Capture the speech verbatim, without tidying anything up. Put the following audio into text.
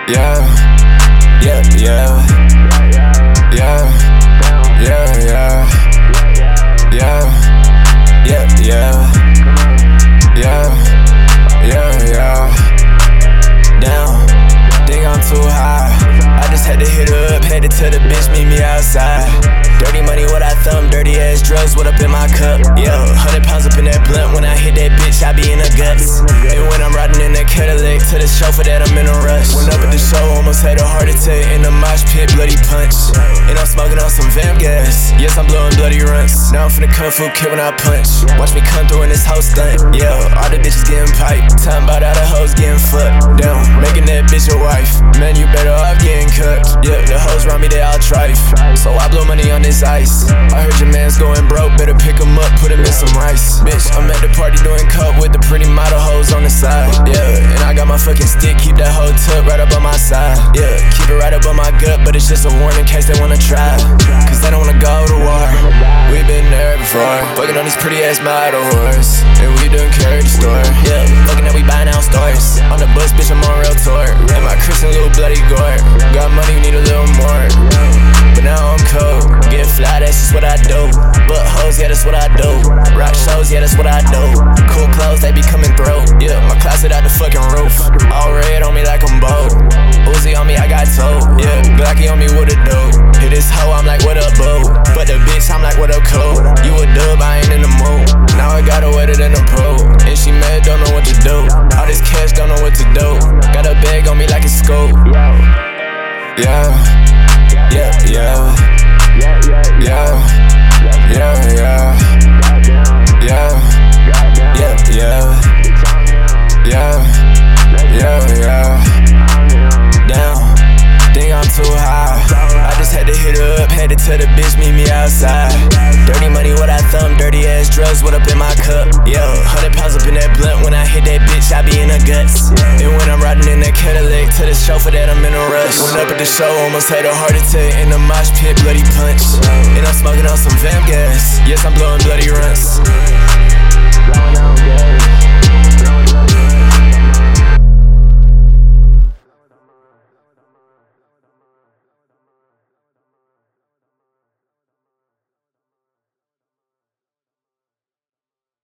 Yeah, yeah, yeah, yeah, yeah, yeah, yeah, yeah, yeah, yeah, yeah, yeah. Damn, think I'm too high. I just had to hit her up, headed to the bitch, meet me outside. Dirty money, what I thumb, dirty ass drugs, what up in my cup? Yeah, hundred pounds up in that blunt. When I hit that bitch, I be in the guts. And when I'm riding in that Cadillac to the chauffeur, that I'm in a rush. Went up at the show, almost had a heart attack in the mosh pit, bloody punch. And I'm smoking on some vamp gas. Yes, I'm blowing bloody runts. Now I'm finna kung fu kid when I punch. Watch me come through in this whole stunt. Yeah, all the bitches getting piped. Time about all the hoes getting fucked. Damn, making that bitch a wife. Man, you better off getting cooked. Yeah, the hoes around me, they all trife. So I blow money on this ice. I heard your man's going broke, better pick him up, put him in some rice. Bitch, I'm at the party doing coke with the pretty model hoes on the side. Yeah, and I got my fucking stick, keep that hoe tucked right up on my side. Yeah, keep it right up on my gut, but it's just a warning in case they wanna try. Cause they don't wanna go to war. We been there before, fucking on these pretty ass model whores. And we done carried the store. Yeah, fucking that we buying out stores. On the bus, bitch, I'm on real tour. And my Christian little bloody gore. Got money, we need a little more. But now I'm cold. Get fly, that's just what I do. But hoes, yeah, that's what I do. Rock shows, yeah, that's what I do. Cool clothes, they be coming through. Yeah, my closet out the fucking roof. All red on me like I'm bold. Uzi on me, I got told. Yeah, Glocky on me, what it do? Hit this hoe, I'm like, what up, boo? But the bitch, I'm like, what up, cool? You a dub, I ain't in the mood. Now I got her wetter than a pro. And she mad, don't know what to do. All this cash, don't know what to do. Got a bag on me like a scoop. Yeah, yeah, yeah. Yeah, yeah, yeah, yeah, yeah, yeah, yeah, yeah, yeah. Damn, think I'm too high. I just had to hit her up, had to tell the bitch, meet me outside. Dirty money, what I thumb, dirty ass drugs, what up in my cup? Yeah, hundred pounds up in that blunt. When I hit that bitch, I be in the guts. And when I'm riding in that Cadillac to the chauffeur, that I'm in a rush. Went up at the show, almost had a heart attack in the mosh pit, bloody punch. And I'm smoking on some vamp gas. Yes, I'm blowing bloody runts.